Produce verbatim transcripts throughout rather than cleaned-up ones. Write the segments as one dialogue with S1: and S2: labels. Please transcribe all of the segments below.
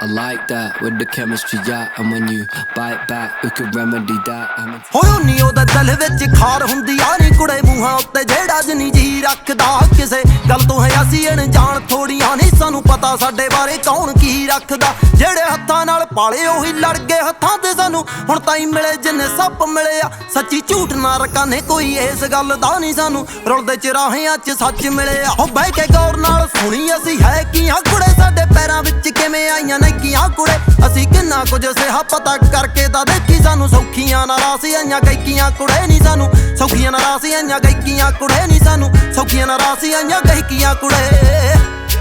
S1: I like that with the chemistry, yeah. And when you bite back, we could remedy that. I'm in-
S2: ਹੋਇਓ ਨੀ ਉਹਦੇ ਦਿਲ ਵਿੱਚ ਖਾਰ ਹੁੰਦੀ ਆ ਨੀ ਕੁੜੇ ਮੂੰਹਾਂ ਉੱਤੇ ਜਿਹੜਾ ਜਨੀ ਜੀ ਰੱਖਦਾ ਕਿਸੇ ਗੱਲ ਤੋਂ ਹੈ ਅਸੀਂ ਅਣਜਾਣ ਥੋੜੀਆਂ ਨਹੀਂ ਸਾਨੂੰ ਪਤਾ ਸਾਡੇ ਬਾਰੇ ਕੌਣ ਕੀ ਰੱਖਦਾ ਜਿਹੜੇ ਹੱਥਾਂ ਨਾਲ ਪਾਲੇ ਉਹੀ ਲੜ ਗਏ ਹੱਥਾਂ ਤੇ ਸਾਨੂੰ ਹੁਣ ਤਾਈ ਮਿਲੇ ਜਿੰਨੇ ਸੱਪ ਮਿਲੇ ਆ ਸੱਚੀ ਝੂਠ ਨਾ ਰਕਾਨੇ ਕੋਈ ਇਸ ਗੱਲ ਦਾ ਨਹੀਂ ਸਾਨੂੰ ਰੁਲਦੇ ਚਰਾਹਿਆਂ 'ਚ ਸੱਚ ਮਿਲੇ ਆ ਉਹ ਬਹਿ ਕੇ ਗੌਰ ਨਾਲ ਸੁਣੀ ਅਸੀਂ ਹੈ ਕੀਆਂ ਕੁੜੇ ਸਾਡੇ ਪੈਰਾਂ ਵਿੱਚ ਕਿਵੇਂ ਆਈਆਂ ਨੈਕੀਆਂ ਕੁੜੇ ਅਸੀਂ ਕਿੰਨਾ ਕੁਝ ਸਿਹਾ ਪਤਾ ਕਰਕੇ ਤਾਂ ਦੇਖੀ ਸਾਨੂੰ ਸੌਖੀਆਂ ਨਾ ਰਾਸੀ ਆਈਆਂ ਗਾਇਕੀਆਂ ਕੁੜੇ ਨਹੀਂ ਸਾਨੂੰ ਸੌਖੀਆਂ ਨਾ ਰਾਸੀ ਆਈਆਂ ਗਾਇਕੀਆਂ ਕੁੜੇ ਨਹੀਂ ਸਾਨੂੰ ਸੌਖੀਆਂ ਨਾ ਰਾਸੀ ਆਈਆਂ ਗਾਇਕੀਆਂ ਕੁੜੇ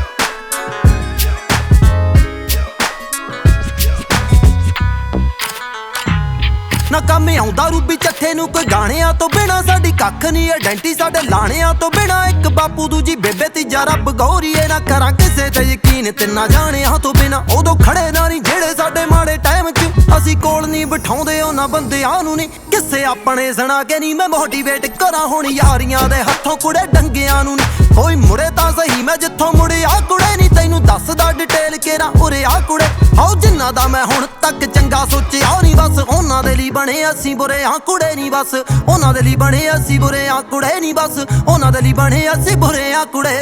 S2: ਨਾ ਕੰਮ ਆਉਂਦਾ ਰੂਬੀ ਚੱਠੇ ਨੂੰ ਕੋਈ ਗਾਣਿਆਂ ਤੋਂ ਬਿਨਾ ਸਾਡੀ ਕੱਖ ਨਹੀਂ ਆਇਡੈਂਟੀ ਸਾਡੇ ਲਾਣਿਆਂ ਤੋਂ ਬਿਨਾ ਇੱਕ ਬਾਪੂ ਦੂਜੀ ਬੇਬੇ ਤੀਜਾ ਰੱਬ ਗੌਰੀਏ ਨਾ ਕਰਾਂ ਕਿਸੇ ਤੇ ਯਕੀਨ ਤਿੰਨਾ ਜਾਣਿਆਂ ਤੋਂ ਬਿਨਾ ਉਦੋਂ ਖੜੇ ਨਾ ਨਹੀਂ ਜਿਹੜੇ ਸਾਡੇ ਮਾੜੇ ਟਾਈਮ 'ਚ ਅਸੀਂ ਕੋਲ ਨਹੀਂ ਬਿਠਾਉਂਦੇ ਉਹਨਾਂ ਬੰਦਿਆਂ ਨੂੰ ਨਹੀਂ ਕਿਸੇ ਆਪਣੇ ਸੁਣਾ ਕੇ ਨਹੀਂ ਮੈਂ ਮੋਟੀਵੇਟ ਕਰਾਂ ਹੁਣ ਯਾਰੀਆਂ ਦੇ ਹੱਥੋਂ ਕੁੜੇ ਡੰਗਿਆਂ ਨੂੰ ਨਹੀਂ ਕੋਈ ਮੁੜੇ ਤਾਂ ਸਹੀ ਮੈਂ ਜਿੱਥੋਂ ਮੁੜਿਆ ਕੁੜੇ ਨਹੀਂ ਤੈਨੂੰ ਦੱਸਦਾ ਡਿਟੇਲ ਕੇ ਨਾ ਉਰੇ ਆ ਕੁੜੇ ਆਓ ਜਿੰਨਾ ਦਾ ਮੈਂ ਹੁਣ ਤੱਕ ਚੰਗਾ ਸੋਚਿਆ ਨਹੀਂ ਬਸ ਉਹਨਾਂ ਦੇ ਲਈ ਬਣੇ ਅਸੀਂ ਬੁਰੇ ਆ ਕੁੜੇ ਨਹੀਂ ਬਸ ਉਹਨਾਂ ਦੇ ਲਈ ਬਣੇ ਅਸੀਂ ਬੁਰੇ ਆ ਕੁੜੇ ਨਹੀਂ ਬਸ ਉਹਨਾਂ ਦੇ ਲਈ ਬਣੇ ਅਸੀਂ ਬੁਰੇ ਆ ਕੁੜੇ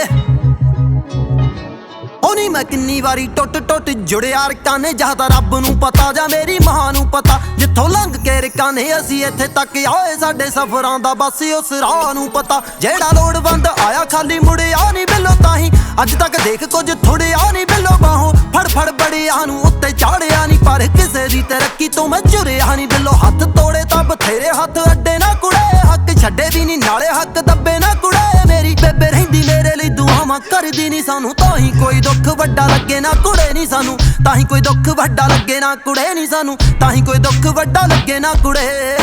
S2: ਉਹ ਨੀ ਮੈਂ ਕਿੰਨੀ ਵਾਰੀ ਟੁੱਟ ਟੁੱਟ ਜੁੜਿਆ ਰਕਾਨੇ ਜਾਂ ਤਾਂ ਰੱਬ ਨੂੰ ਪਤਾ ਜਾਂ ਮੇਰੀ ਮਾਂ ਨੂੰ ਪਤਾ ਜਿੱਥੋਂ ਲੰਘ ਕੇ ਰਕਾਨੇ ਅਸੀਂ ਇੱਥੇ ਤੱਕ ਆਏ ਸਾਡੇ ਸਫ਼ਰਾਂ ਦਾ ਬਸ ਉਸ ਰਾਹ ਨੂੰ ਪਤਾ ਜਿਹੜਾ ਲੋੜਵੰਦ ਆਇਆ ਖਾਲੀ ਮੁੜਿਆ ਨਹੀਂ ਬਿੱਲੋ ਤਾਹੀਂ ਅੱਜ ਤੱਕ ਦੇਖ ਕੁਝ ਥੋੜਿਆ ਨਹੀਂ ਬਿੱਲੋ ਬਾਹੋਂ ਫੜ ਫੜ ਬੜਿਆ ਨੂੰ ਉੱਤੇ ਚਾੜਿਆ ਨਹੀਂ ਪਰ ਕਿਸੇ ਦੀ ਤਰੱਕੀ ਤੋਂ ਮੈਂ ਝੁਰਿਆ ਨਹੀਂ ਬਿੱਲੋ ਹੱਥ ਤੋੜੇ ਤਾਂ ਬਥੇਰੇ ਹੱਥ ਅੱਡੇ ਨਾ ਕੁੜੇ ਹੱਕ ਛੱਡੇ ਵੀ ਨਹੀਂ ਨਾਲੇ ਹੱਕ ਦੱਬੇ ਨਾ ਕੁੜੇ ਮੇਰੀ ਬੇਬੇ ਰਹਿੰਦੀ ਮੇਰੇ ਲਈ ਦੁਆਵਾਂ ਕਰਦੀ ਨਹੀਂ ਸਾਨੂੰ ਤਾਂ ਹੀ ਕੋਈ ਦੁੱਖ ਵੱਡਾ ਲੱਗੇ ਨਾ ਕੁੜੇ ਨਹੀਂ ਸਾਨੂੰ ਤਾਂ ਹੀ ਕੋਈ ਦੁੱਖ ਵੱਡਾ ਲੱਗੇ ਨਾ ਕੁੜੇ ਨਹੀਂ ਸਾਨੂੰ ਤਾਂ ਹੀ ਕੋਈ ਦੁੱਖ ਵੱਡਾ ਲੱਗੇ ਨਾ ਕੁੜੇ